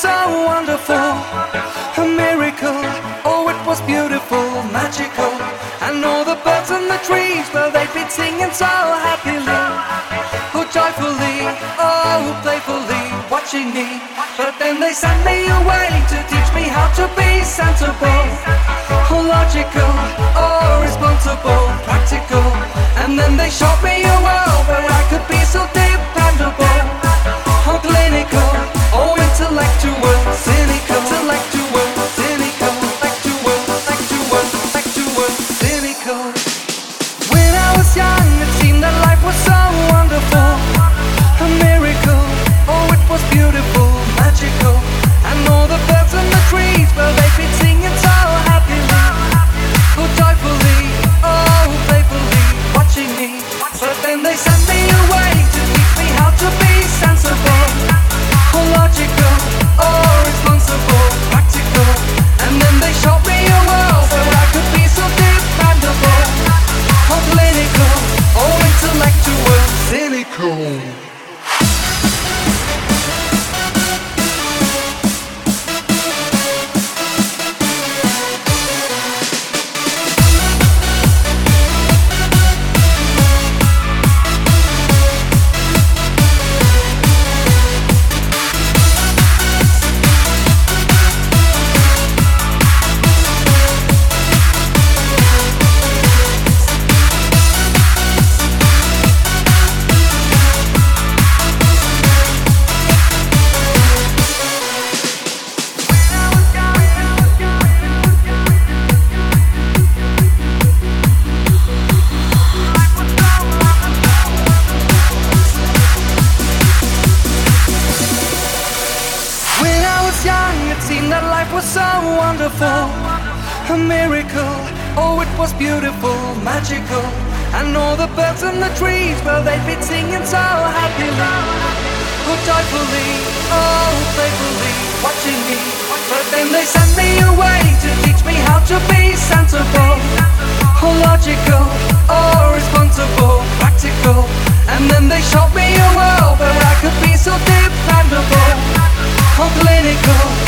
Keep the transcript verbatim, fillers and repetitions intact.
so wonderful, a miracle. Oh, it was beautiful, magical. And all the birds in the trees, well, they'd been singing so happily, oh, joyfully, oh, playfully, watching me. But then they sent me away to teach me how to be sensible, oh, logical, oh, responsible, practical. And then they showed me a world where I could be so dependable, oh, clinical, oh, intellectual, cynical, intellectual, cynical, intellectual, intellectual, intellectual, cynical. When I was young, it seemed that life was so wonderful, a miracle. Oh, it was beautiful, magical. And all the birds in the trees, well, they've been singing so happily, oh, joyfully, oh, playfully, watching me. But then they sent me away to teach me how to be sensible, oh, logical, oh, responsible, practical. And then they showed me a world where I could be so dependable, oh, clinical, oh, intellectual, cynical. That life was so wonderful, a miracle. Oh, it was beautiful, magical. And all the birds in the trees, well, they'd been singing so happily, oh, joyfully, oh, playfully, watching me. But then they sent me away to teach me how to be sensible, oh, logical, oh, responsible, practical. And then they showed me a world where I could be so dependable, oh, clinical,